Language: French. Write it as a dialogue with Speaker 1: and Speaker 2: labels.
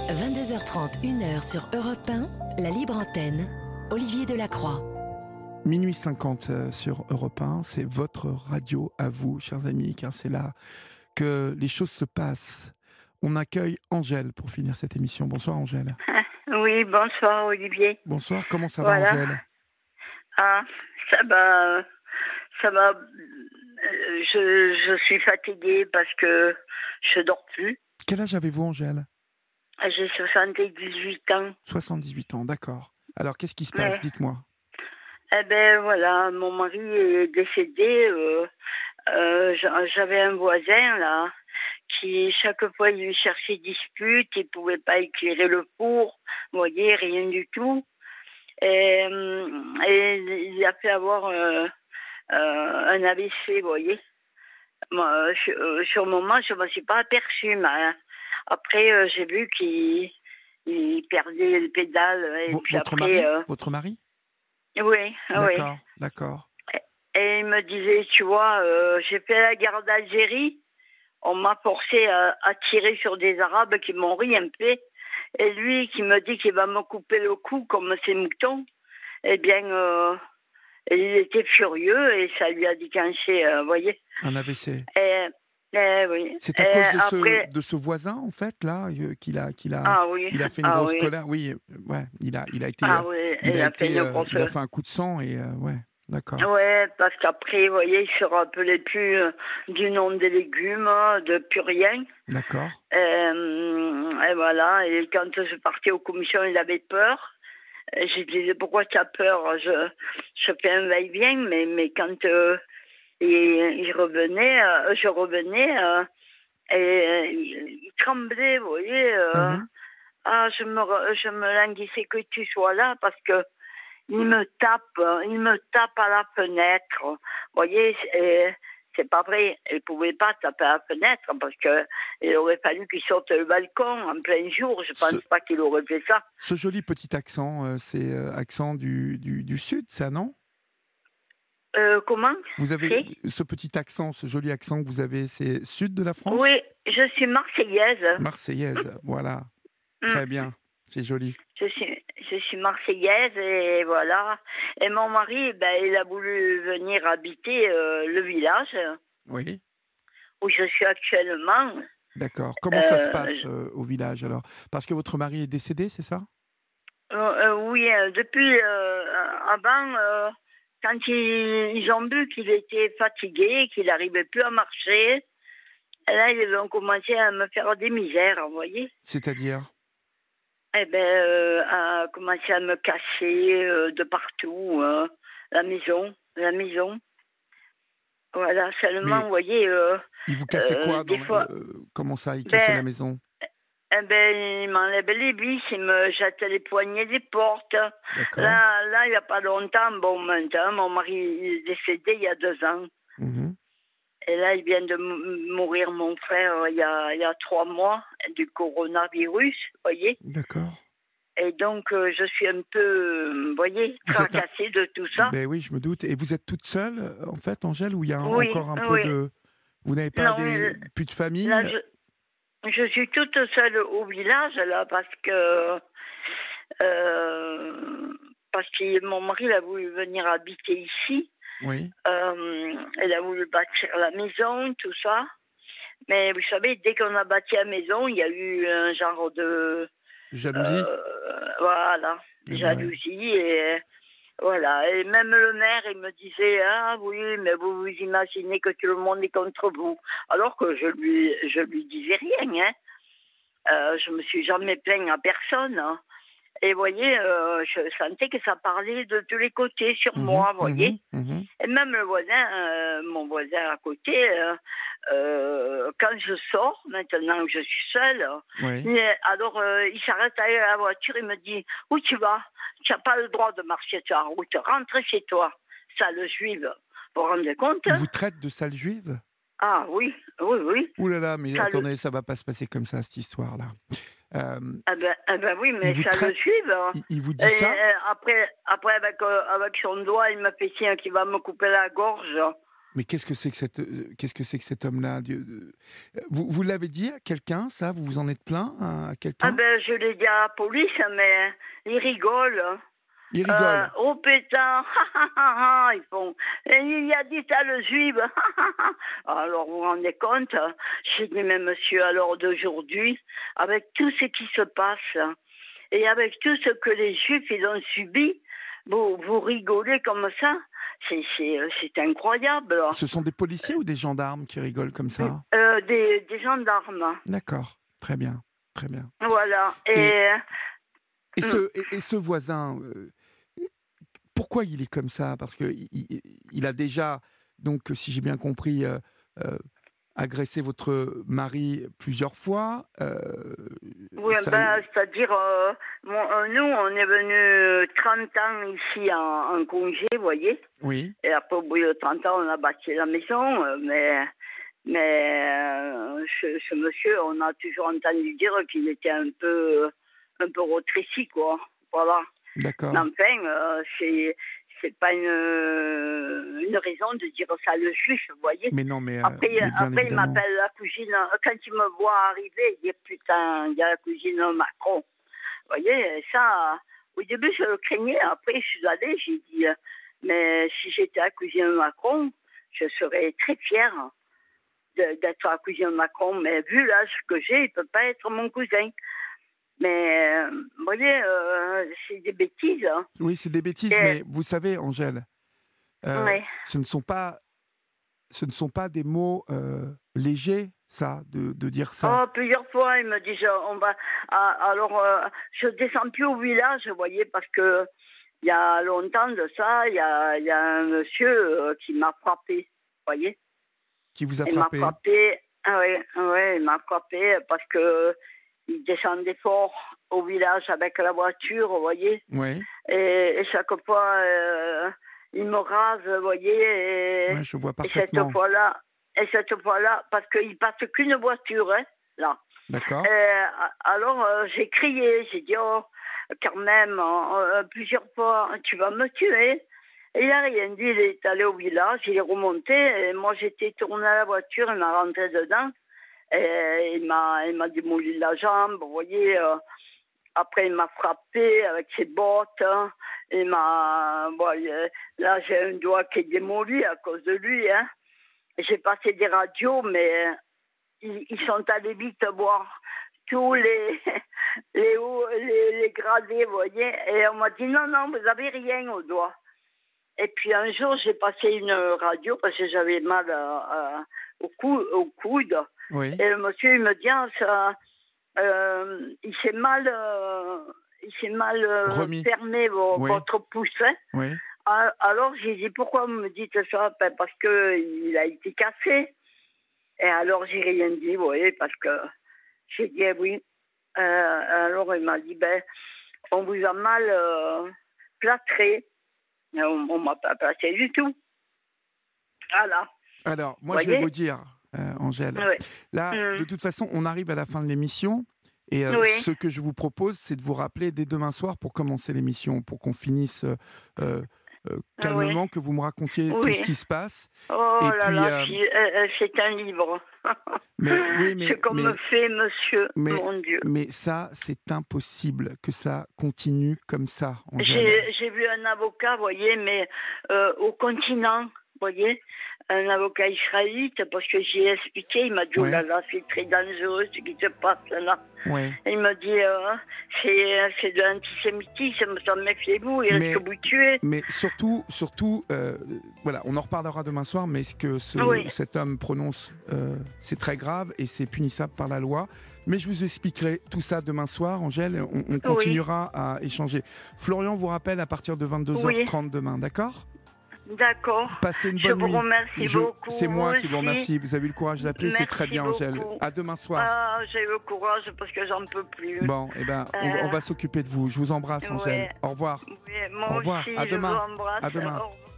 Speaker 1: 22h30, 1h sur Europe 1, la libre antenne, Olivier Delacroix.
Speaker 2: Minuit 50 sur Europe 1, c'est votre radio à vous, chers amis, car c'est là que les choses se passent. On accueille Angèle pour finir cette émission. Bonsoir Angèle.
Speaker 3: Oui, bonsoir Olivier.
Speaker 2: Bonsoir, comment ça va Angèle?
Speaker 3: Ah, ça va. Je suis fatiguée parce que je dors plus.
Speaker 2: Quel âge avez-vous Angèle?
Speaker 3: J'ai 78 ans.
Speaker 2: 78 ans, d'accord. Alors qu'est-ce qui se passe?
Speaker 3: Ouais.
Speaker 2: Dites-moi.
Speaker 3: Eh ben voilà, mon mari est décédé. J'avais un voisin là qui chaque fois il lui cherchait dispute, il pouvait pas éclairer le four, vous voyez, rien du tout. Et il a fait avoir un AVC, vous voyez. Moi, sur le moment, je ne me suis pas aperçue, mais après, j'ai vu qu'il perdait le pédale. Et puis
Speaker 2: Votre
Speaker 3: après,
Speaker 2: mari Votre mari?
Speaker 3: Oui,
Speaker 2: D'accord,
Speaker 3: oui.
Speaker 2: d'accord.
Speaker 3: Et il me disait, tu vois, j'ai fait la guerre d'Algérie, on m'a forcé à tirer sur des Arabes qui m'ont rien fait. Et lui qui me dit qu'il va me couper le cou comme ces moutons, eh bien, il était furieux et ça lui a déclenché, vous voyez.
Speaker 2: Un AVC.
Speaker 3: Oui.
Speaker 2: C'est à cause
Speaker 3: Après...
Speaker 2: de ce voisin, en fait, là, qu'il a
Speaker 3: oui.
Speaker 2: il a fait une grosse colère. Oui, ouais, il a été,
Speaker 3: oui, il a fait
Speaker 2: un coup de sang et ouais, d'accord.
Speaker 3: Ouais, parce qu'après, vous voyez, il se rappelait plus du nom des légumes, de plus rien.
Speaker 2: D'accord.
Speaker 3: Et voilà. Et quand je partais aux commissions, il avait peur. Et je disais, pourquoi tu as peur? Je fais un va-et-vient, mais quand je revenais, et il tremblait, vous voyez. Je me languissais que tu sois là parce que il me tape à la fenêtre. Vous voyez, c'est pas vrai. Il pouvait pas taper à la fenêtre parce que il aurait fallu qu'il sorte le balcon en plein jour. Je pense pas qu'il aurait fait ça.
Speaker 2: Ce joli petit accent, c'est accent du sud, ça, non?
Speaker 3: Comment?
Speaker 2: Vous avez ce petit accent, ce joli accent que vous avez, c'est sud de la France?
Speaker 3: Oui, je suis marseillaise.
Speaker 2: Marseillaise, voilà. Très bien, c'est joli.
Speaker 3: Je suis marseillaise et voilà. Et mon mari, il a voulu venir habiter le village.
Speaker 2: Oui.
Speaker 3: Où je suis actuellement.
Speaker 2: D'accord. Comment ça se passe au village alors? Parce que votre mari est décédé, c'est ça?
Speaker 3: Oui, depuis avant, quand ils ont vu qu'il était fatigué, qu'il n'arrivait plus à marcher, et là ils ont commencé à me faire des misères, vous voyez.
Speaker 2: C'est-à-dire?
Speaker 3: À commencer à me casser de partout, la maison. Voilà, seulement,
Speaker 2: Mais
Speaker 3: vous voyez...
Speaker 2: il vous cassait quoi
Speaker 3: des fois,
Speaker 2: comment ça, il cassait la maison?
Speaker 3: il m'enlève les vis, il me jette les poignées des portes.
Speaker 2: D'accord.
Speaker 3: Là, il n'y a pas longtemps, maintenant, mon mari est décédé il y a 2 ans. Et là, il vient de mourir, mon frère, il y a 3 mois, du coronavirus, vous voyez.
Speaker 2: D'accord.
Speaker 3: Et donc, je suis un peu, vous voyez, tracassée de tout ça.
Speaker 2: Ben oui, je me doute. Et vous êtes toute seule, en fait, Angèle, ou il y a encore un peu de... Vous n'avez pas plus de famille?
Speaker 3: Là, je suis toute seule au village, là, parce que mon mari il a voulu venir habiter ici.
Speaker 2: Oui.
Speaker 3: Il a voulu bâtir la maison, tout ça. Mais vous savez, dès qu'on a bâti la maison, il y a eu un genre de...
Speaker 2: Jalousie?
Speaker 3: Voilà, jalousie. Et voilà. Et même le maire, il me disait, ah oui, mais vous vous imaginez que tout le monde est contre vous. Alors que je lui disais rien, hein. Je me suis jamais plaint à personne, hein. Et vous voyez, je sentais que ça parlait de tous les côtés sur moi, vous voyez. Et même le voisin, mon voisin à côté, quand je sors, maintenant que je suis seule, alors il s'arrête à la voiture, il me dit, où tu vas? Tu n'as pas le droit de marcher sur la route, rentre chez toi, sale juive. Vous vous rendez compte?
Speaker 2: Il vous traite de sale juive?
Speaker 3: Ah oui.
Speaker 2: Ouh là là, mais attendez, ça va pas se passer comme ça, cette histoire-là.
Speaker 3: Oui, mais ça le suive.
Speaker 2: Il vous dit ça?
Speaker 3: Après avec son doigt, il me fait signe qu'il va me couper la gorge.
Speaker 2: Mais qu'est-ce que c'est que cet homme-là? Vous l'avez dit à quelqu'un, ça? Vous vous en êtes plaint à quelqu'un?
Speaker 3: Ah ben, je l'ai dit à la police, mais ils rigolent.
Speaker 2: Il rigole.
Speaker 3: Oh putain, ils font. Et il a dit ça le juif. Alors vous vous rendez compte? J'ai dit, mais monsieur, alors d'aujourd'hui, avec tout ce qui se passe et avec tout ce que les juifs ils ont subi, vous rigolez comme ça? C'est incroyable.
Speaker 2: Ce sont des policiers ou des gendarmes qui rigolent comme ça?
Speaker 3: Des gendarmes.
Speaker 2: D'accord, très bien, très bien.
Speaker 3: Voilà.
Speaker 2: Et ce voisin, pourquoi il est comme ça? Parce que il a déjà, donc, si j'ai bien compris, agressé votre mari plusieurs fois.
Speaker 3: Oui, c'est-à-dire, nous, on est venu 30 ans ici en congé, vous voyez.
Speaker 2: Oui.
Speaker 3: Et après, au bout de 30 ans, on a bâti la maison, mais ce monsieur, on a toujours entendu dire qu'il était un peu rétréci, quoi. Voilà.
Speaker 2: D'accord.
Speaker 3: Mais enfin, c'est pas une raison de dire ça le juge, vous voyez.
Speaker 2: Mais non, mais
Speaker 3: après il m'appelle la cousine. Quand il me voit arriver, il dit putain, il y a la cousine Macron. Vous voyez, ça, au début je le craignais. Après je suis allée, j'ai dit, mais si j'étais la cousine Macron, je serais très fière d'être la cousine Macron. Mais vu l'âge que j'ai, il peut pas être mon cousin. Mais, vous voyez, c'est des bêtises. Hein.
Speaker 2: Oui, c'est des bêtises, mais vous savez, Angèle,
Speaker 3: ouais.
Speaker 2: ce ne sont pas des mots légers, ça, de dire ça.
Speaker 3: Oh, plusieurs fois, ils me disent, on va... alors, je descends plus au village, vous voyez, parce que il y a longtemps de ça, il y a un monsieur qui m'a frappé, vous voyez.
Speaker 2: Qui vous a frappé?
Speaker 3: Il m'a frappé, il m'a frappé parce que il descendait fort au village avec la voiture, vous voyez.
Speaker 2: Oui.
Speaker 3: Et chaque fois, il me rase, vous voyez.
Speaker 2: Oui, je vois parfaitement.
Speaker 3: Et cette fois-là, parce qu'il passe qu'une voiture, hein, là.
Speaker 2: D'accord.
Speaker 3: Alors, j'ai crié, j'ai dit, oh, quand même, plusieurs fois, tu vas me tuer. Et il n'a rien dit, il est allé au village, il est remonté, et moi j'étais tournée à la voiture, il m'a rentré dedans. Et il m'a démoli la jambe, vous voyez. Après, il m'a frappé avec ses bottes. Hein, là, j'ai un doigt qui est démoli à cause de lui. Hein. J'ai passé des radios, mais ils sont allés vite voir tous les gradés, vous voyez. Et on m'a dit, non, vous n'avez rien au doigt. Et puis un jour, j'ai passé une radio parce que j'avais mal au coude.
Speaker 2: Oui.
Speaker 3: Et le monsieur, il me dit, il s'est mal fermé votre pouce. Hein.
Speaker 2: Oui.
Speaker 3: Alors j'ai dit, pourquoi vous me dites ça? Parce qu'il a été cassé. Et alors j'ai rien dit, vous voyez, parce que j'ai dit oui. Alors il m'a dit, on vous a mal plâtré. On m'a pas plâtré du tout. Voilà.
Speaker 2: Alors, moi, je vais vous dire, Angèle, là, de toute façon, on arrive à la fin de l'émission. Et ce que je vous propose, c'est de vous rappeler dès demain soir pour commencer l'émission, pour qu'on finisse calmement, que vous me racontiez tout ce qui se passe.
Speaker 3: Oh et là puis, là, c'est un livre. C'est comme me fait monsieur, mon Dieu.
Speaker 2: Mais ça, c'est impossible que ça continue comme ça, Angèle.
Speaker 3: J'ai vu un avocat, vous voyez, mais au continent, vous voyez, un avocat israélite, parce que j'ai expliqué, il m'a dit, oh là là, c'est très dangereux ce qui se passe là.
Speaker 2: Ouais.
Speaker 3: Il m'a dit, c'est de l'antisémitisme, ça méfiez-vous, il risque de vous tuer.
Speaker 2: Mais surtout, voilà, on en reparlera demain soir, mais ce que cet homme prononce, c'est très grave et c'est punissable par la loi. Mais je vous expliquerai tout ça demain soir, Angèle, on continuera à échanger. Florian vous rappelle à partir de 22h30 demain, d'accord ?
Speaker 3: D'accord.
Speaker 2: Passez une bonne nuit.
Speaker 3: Je vous remercie beaucoup.
Speaker 2: C'est moi qui vous remercie. Vous avez eu le courage d'appeler, c'est très bien, Angèle. À demain soir.
Speaker 3: Ah, j'ai eu le courage parce que j'en peux plus.
Speaker 2: Bon, on va s'occuper de vous. Je vous embrasse, Angèle. Au revoir.
Speaker 3: Oui, moi
Speaker 2: au revoir.
Speaker 3: Aussi,
Speaker 2: à demain.
Speaker 3: Je vous embrasse.
Speaker 2: À demain.